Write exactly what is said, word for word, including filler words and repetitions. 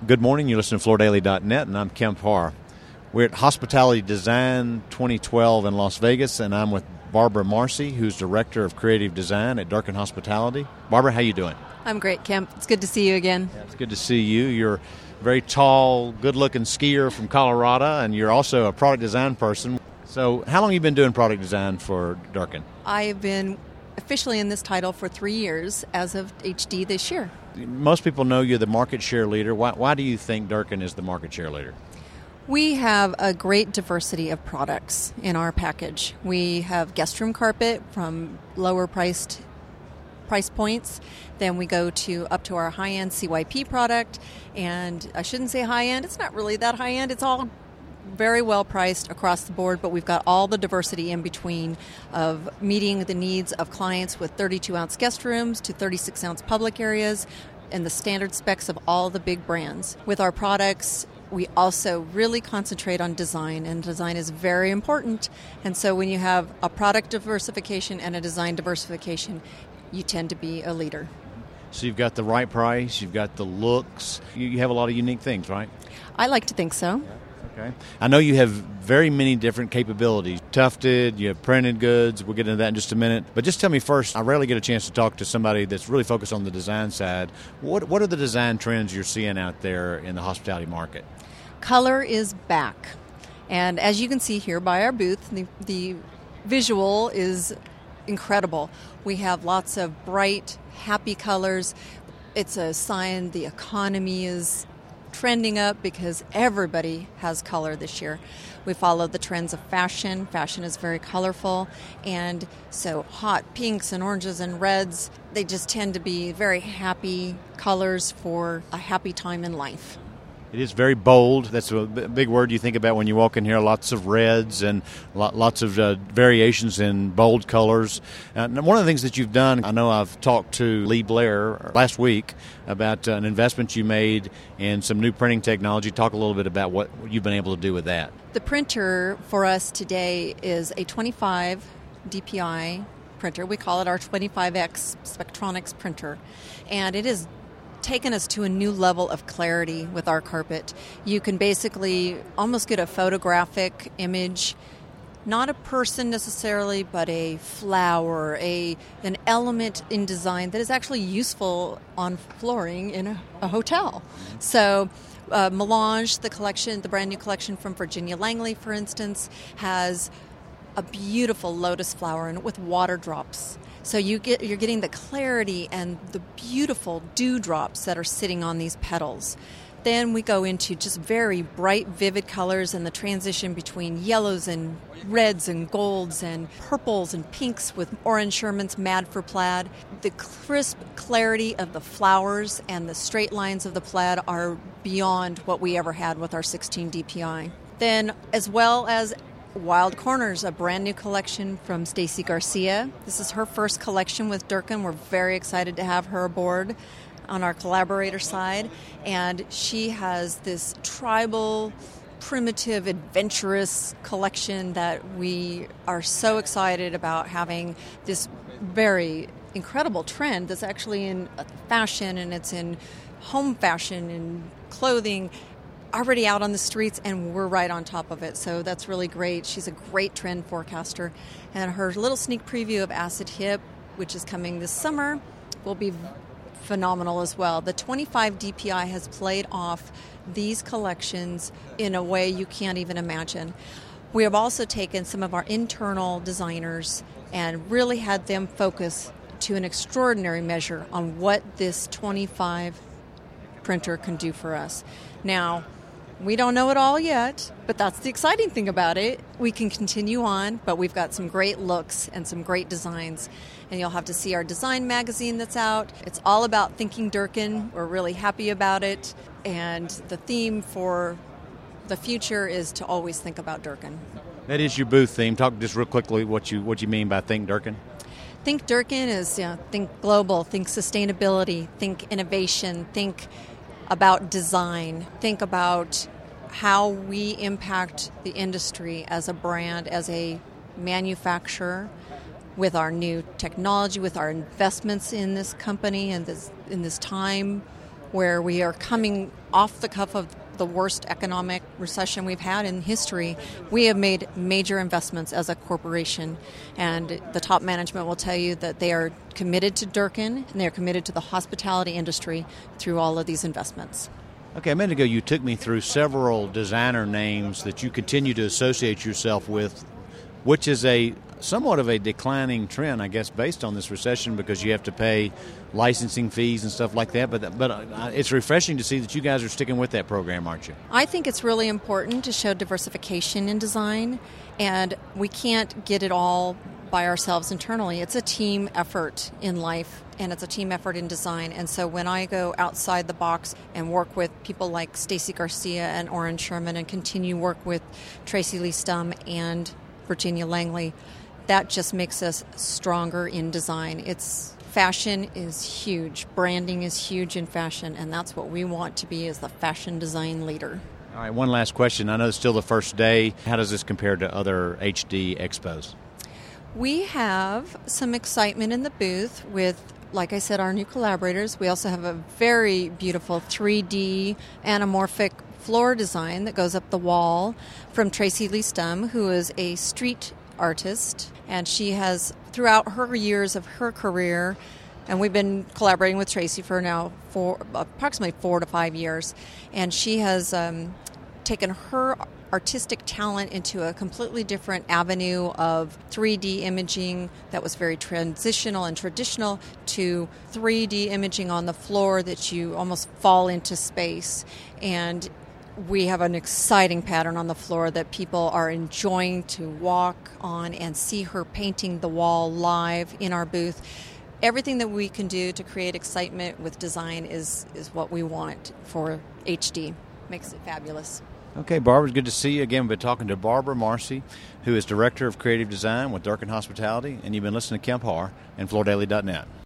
Good morning. You listen to Florida Daily dot net, and I'm Kemp Harr. We're at Hospitality Design twenty twelve in Las Vegas, and I'm with Barbara Marcy, who's Director of Creative Design at Durkin Hospitality. Barbara, how you doing? I'm great, Kemp. It's good to see you again. Yeah, it's good to see you. You're a very tall, good-looking skier from Colorado, and you're also a product design person. So how long have you been doing product design for Durkin? I've been officially in this title for three years as of H D this year. Most people know you're the market share leader. Why, why do you think Durkin is the market share leader? We have a great diversity of products in our package. We have guest room carpet from lower priced price points. Then we go to up to our high-end C Y P product. And I shouldn't say high-end. It's not really that high-end. It's all very well priced across the board, but we've got all the diversity in between of meeting the needs of clients with thirty-two ounce guest rooms to thirty-six ounce public areas and the standard specs of all the big brands. With our products, we also really concentrate on design, and design is very important. And so when you have a product diversification and a design diversification, you tend to be a leader. So you've got the right price, you've got the looks, you, you have a lot of unique things, right? I like to think so. Okay. I know you have very many different capabilities. Tufted, you have printed goods. We'll get into that in just a minute. But just tell me first, I rarely get a chance to talk to somebody that's really focused on the design side. What what are the design trends you're seeing out there in the hospitality market? Color is back. And as you can see here by our booth, the, the visual is incredible. We have lots of bright, happy colors. It's a sign the economy is trending up because everybody has color this year. We follow the trends of fashion. Fashion is very colorful, and so hot pinks and oranges and reds, they just tend to be very happy colors for a happy time in life. It is very bold. That's a big word you think about when you walk in here. Lots of reds and lots of uh, variations in bold colors. Uh, one of the things that you've done, I know I've talked to Lee Blair last week about uh, an investment you made in some new printing technology. Talk a little bit about what you've been able to do with that. The printer for us today is a twenty-five D P I printer. We call it our twenty-five X Spectronics printer. And it is taken us to a new level of clarity with our carpet. You can basically almost get a photographic image, not a person necessarily, but a flower, a an element in design that is actually useful on flooring in a, a hotel. So uh, Melange, the collection, the brand new collection from Virginia Langley, for instance, has a beautiful lotus flower in it with water drops. So you get, you're getting the clarity and the beautiful dewdrops that are sitting on these petals. Then we go into just very bright, vivid colors and the transition between yellows and reds and golds and purples and pinks with Orange Sherman's Mad for Plaid. The crisp clarity of the flowers and the straight lines of the plaid are beyond what we ever had with our sixteen D P I. Then, as well as Wild Corners, a brand new collection from Stacy Garcia. This is her first collection with Durkin. We're very excited to have her aboard on our collaborator side. And she has this tribal, primitive, adventurous collection that we are so excited about having this very incredible trend that's actually in fashion, and it's in home fashion and clothing, already out on the streets, and we're right on top of it. So that's really great. She's a great trend forecaster. And her little sneak preview of Acid Hip, which is coming this summer, will be phenomenal as well. The twenty-five D P I has played off these collections in a way you can't even imagine. We have also taken some of our internal designers and really had them focus to an extraordinary measure on what this twenty-five printer can do for us. Now, we don't know it all yet, but that's the exciting thing about it. We can continue on, but we've got some great looks and some great designs. And you'll have to see our design magazine that's out. It's all about thinking Durkin. We're really happy about it. And the theme for the future is to always think about Durkin. That is your booth theme. Talk just real quickly what you what you mean by Think Durkin. Think Durkin is, you know, think global, think sustainability, think innovation, think about design, think about how we impact the industry as a brand, as a manufacturer, with our new technology, with our investments in this company and this in this time where we are coming off the cuff of the worst economic recession we've had in history, we have made major investments as a corporation. And the top management will tell you that they are committed to Durkin and they are committed to the hospitality industry through all of these investments. Okay, a minute ago you took me through several designer names that you continue to associate yourself with, which is a somewhat of a declining trend, I guess, based on this recession because you have to pay licensing fees and stuff like that. But but uh, it's refreshing to see that you guys are sticking with that program, aren't you? I think it's really important to show diversification in design, and we can't get it all by ourselves internally. It's a team effort in life, and it's a team effort in design. And so when I go outside the box and work with people like Stacy Garcia and Oren Sherman and continue work with Tracy Lee Stum and Virginia Langley, that just makes us stronger in design. It's fashion is huge. Branding is huge in fashion, and that's what we want to be as the fashion design leader. All right, one last question. I know it's still the first day. How does this compare to other H D expos? We have some excitement in the booth with, like I said, our new collaborators. We also have a very beautiful three D anamorphic floor design that goes up the wall from Tracy Lee Stum, who is a street artist, and she has, throughout her years of her career, and we've been collaborating with Tracy for now for approximately four to five years, and she has um, taken her artistic talent into a completely different avenue of three D imaging that was very transitional and traditional to three D imaging on the floor that you almost fall into space. And we have an exciting pattern on the floor that people are enjoying to walk on and see her painting the wall live in our booth. Everything that we can do to create excitement with design is, is what we want for H D. Makes it fabulous. Okay, Barbara, it's good to see you again. We've been talking to Barbara Marcy, who is Director of Creative Design with Durkin Hospitality, and you've been listening to Kemp Harr and Flor Daily dot net.